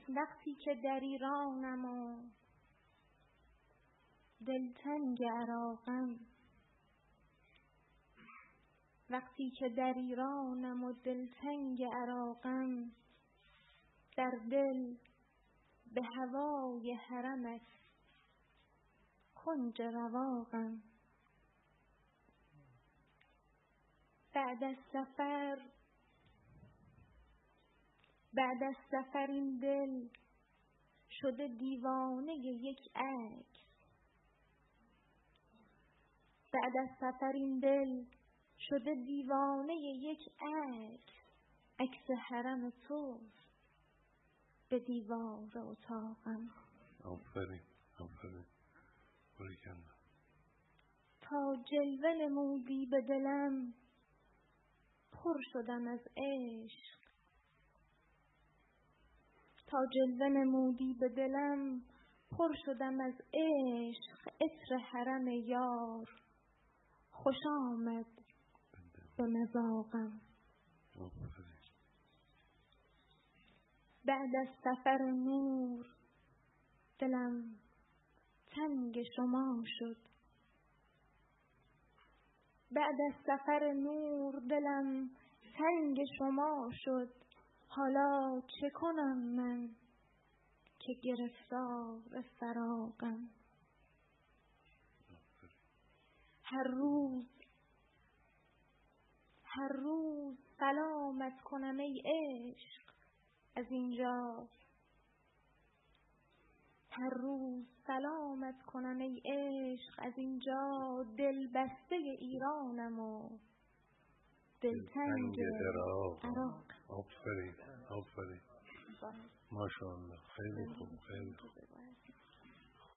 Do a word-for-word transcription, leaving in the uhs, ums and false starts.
وقتی که در ایرانم و دلتنگ عراقم، وقتی که در ایرانم و دلتنگ عراقم، در دل به هوای حرمت کنج رواقم. بعد از سفر بعد از سفر این دل شده دیوانه یک عکس. بعد از سفر این دل شده دیوانه یک عکس. عکس حرم تو به دیوار اتاقم. آفرین آفرین باریکلا. تا جلوه نمودی به دلم پر شدم از عشق. تا جلوه نمودی به دلم پر شدم از عشق. عطر حرم یار خوش آمد به مذاقم. بعد از سفر نور دلم تنگ شما شد. بعد از سفر نور دلم تنگ شما شد. حالا چه کنم من که گرفتار فراقم. هر روز هر روز سلامت کنم ای عشق از اینجا. هر روز سلامت کنم ای عشق از اینجا. دل بسته ایرانم و دلتنگ عراق. آفرین آفرین ماشاءالله. خیلی خوب خیلی خوب.